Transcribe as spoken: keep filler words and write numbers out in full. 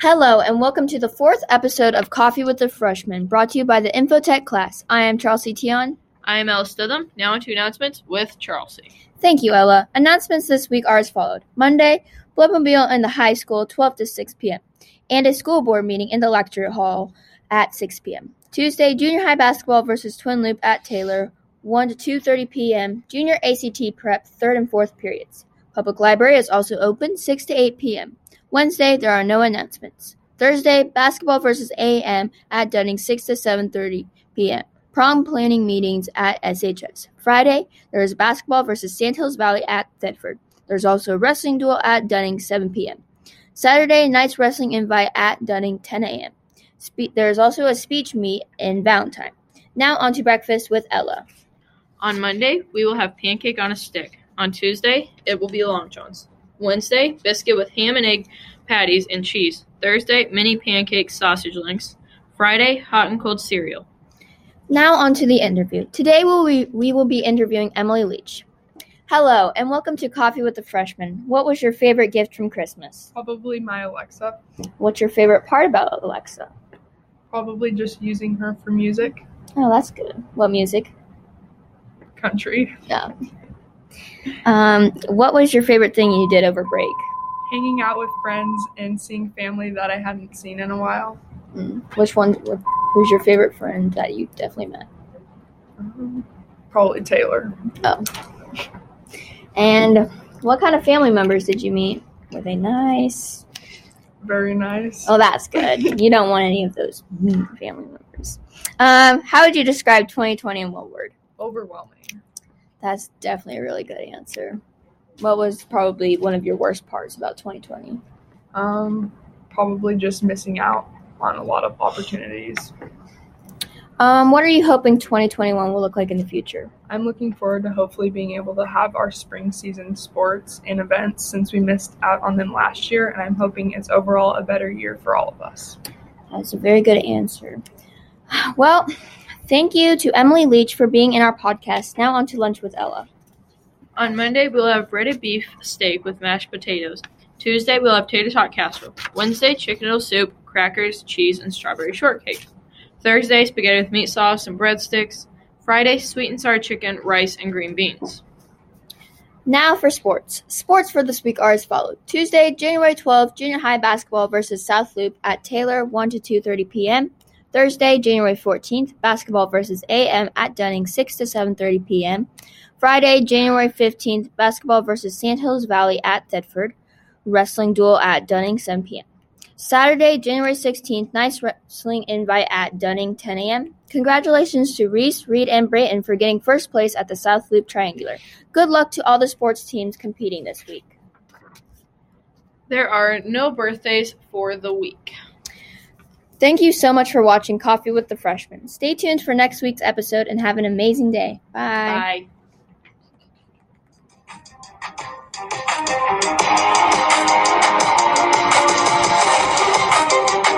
Hello, and welcome to the fourth episode of Coffee with the Freshmen, brought to you by the Infotech class. I am Chelsea Tion. I am Ella Stidham. Now on to announcements with Chelsea. Thank you, Ella. Announcements this week are as followed. Monday, Bloodmobile in the high school, twelve to six p.m., and a school board meeting in the lecture hall at six p.m. Tuesday, junior high basketball versus Twin Loop at Taylor, one to two thirty p.m., junior A C T prep, third and fourth periods. Public library is also open, six to eight p.m. Wednesday, there are no announcements. Thursday, basketball versus A M at Dunning, six to seven thirty p.m. Prom planning meetings at S H S. Friday, there is basketball versus Sandhills Valley at Thetford. There's also a wrestling duel at Dunning, seven p.m. Saturday, Knights Wrestling Invite at Dunning, ten a.m. Spe- there is also a speech meet in Valentine. Now on to breakfast with Ella. On Monday, we will have pancake on a stick. On Tuesday, it will be Long John's. Wednesday, biscuit with ham and egg patties and cheese. Thursday, mini pancake sausage links. Friday, hot and cold cereal. Now on to the interview. Today we'll be, we will be interviewing Emily Leach. Hello, and welcome to Coffee with the Freshmen. What was your favorite gift from Christmas? Probably my Alexa. What's your favorite part about Alexa? Probably just using her for music. Oh, that's good. What music? Country. Yeah. Um, what was your favorite thing you did over break? Hanging out with friends and seeing family that I hadn't seen in a while. Mm. Which one? Who's your favorite friend that you definitely met? Um, probably Taylor. Oh. And what kind of family members did you meet? Were they nice? Very nice. Oh, that's good. You don't want any of those mean family members. Um, how would you describe twenty twenty in one word? Overwhelming. That's definitely a really good answer. What was probably one of your worst parts about twenty twenty? Um, probably just missing out on a lot of opportunities. Um, what are you hoping twenty twenty-one will look like in the future? I'm looking forward to hopefully being able to have our spring season sports and events since we missed out on them last year, and I'm hoping it's overall a better year for all of us. That's a very good answer. Well, thank you to Emily Leach for being in our podcast. Now on to lunch with Ella. On Monday, we'll have breaded beef steak with mashed potatoes. Tuesday, we'll have tater tot casserole. Wednesday, chicken noodle soup, crackers, cheese, and strawberry shortcake. Thursday, spaghetti with meat sauce and breadsticks. Friday, sweet and sour chicken, rice, and green beans. Now for sports. Sports for this week are as follows. Tuesday, January twelfth, junior high basketball versus South Loop at Taylor, one to two thirty p.m. Thursday, January fourteenth, basketball versus A M at Dunning, six to seven thirty p.m. Friday, January fifteenth, basketball versus Sandhills Valley at Thetford, wrestling duel at Dunning, seven p.m. Saturday, January sixteenth, Knights Wrestling Invite at Dunning, ten a.m. Congratulations to Reese, Reed, and Brayton for getting first place at the South Loop Triangular. Good luck to all the sports teams competing this week. There are no birthdays for the week. Thank you so much for watching Coffee with the Freshmen. Stay tuned for next week's episode and have an amazing day. Bye. Bye.